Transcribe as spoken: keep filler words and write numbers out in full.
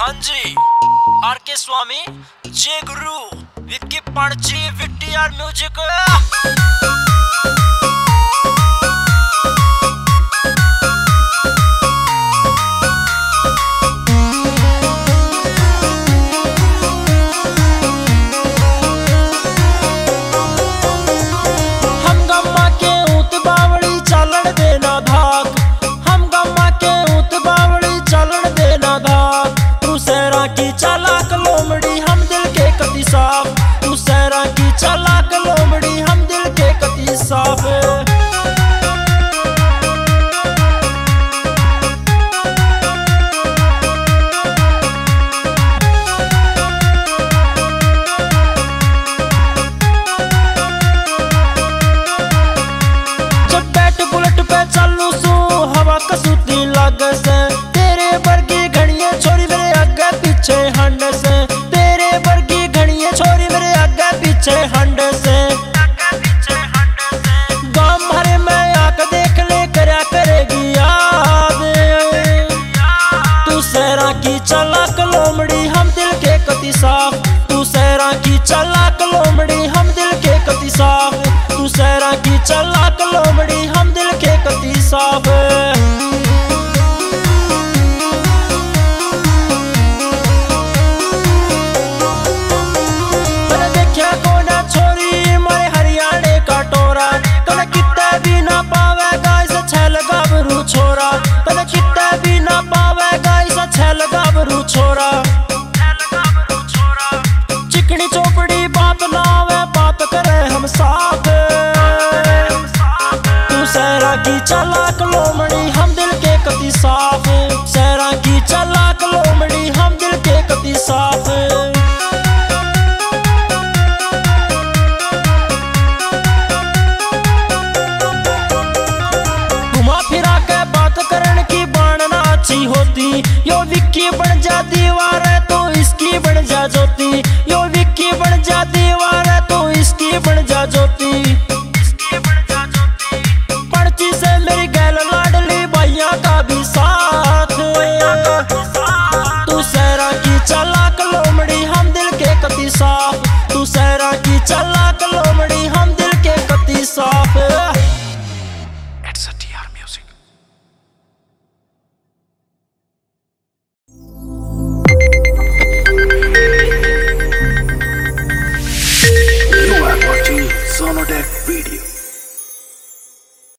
हाँ जी, आर के स्वामी, जय गुरु, विक्की पांडजी, वीटीआर म्यूजिक। हम गम्मा के ऊत बावड़ी चलन देना धाक, हम गम्मा के ऊत बावड़ी चलन देना धाक। तू सहरा की चालाक लोमड़ी हम दिल के कति साफ, तू सहरा की चालाक लोमड़ी हम दिल के कति साफ। चलू सू हवा कसूती लग से, तेरे वर्गी घड़िया छोरी मेरे आगे पीछे हंड से, तेरे वर्गी घड़िया छोरी मेरे आगे पीछे हंड से। गाँव भरे में आकर देख ले करया करेगी याद, तू सहरा की चालाक लोमड़ी हम दिल के कति साफ, तू सहरा की चालाक लोमड़ी हम दिल के कति साफ, तू सहरा की चालाक लोमड़ी हम दिल के कति साफ। तने देखा कोना छोरी मारे हरियाणे का टोरा, तने कितने भी ना पावेगा इसे छल गाभरू छोरा, तने कितने भी ना पावेगा इसे छल गाभरू छोरा। चिकनी चोपड़ी बात ना आवे बात करे हम साथ, तू सहरा की चालाक लोमड़ी हम दिल के कति साफ, सहरा की चालाक लोमड़ी हम दिल के कति साफ। घुमा फिरा के बात करने की बाणना अच्छी होती, यो विक्की बन जाती